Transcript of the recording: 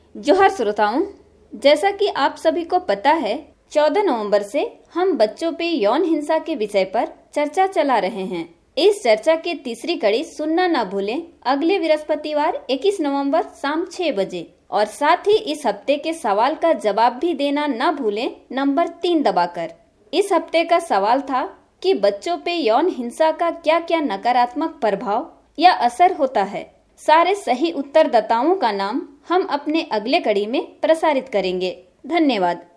जोहार श्रोताओं, जैसा कि आप सभी को पता है 14 नवंबर से हम बच्चों पे यौन हिंसा के विषय पर चर्चा चला रहे हैं। इस चर्चा की तीसरी कड़ी सुनना ना भूलें अगले बृहस्पतिवार 21 नवंबर शाम 6 बजे, और साथ ही इस हफ्ते के सवाल का जवाब भी देना ना भूलें नंबर 3 दबाकर। इस हफ्ते का सवाल था कि बच्चों पे यौन हिंसा का क्या क्या नकारात्मक प्रभाव या असर होता है। सारे सही उत्तरदाताओं का नाम हम अपने अगले कड़ी में प्रसारित करेंगे। धन्यवाद।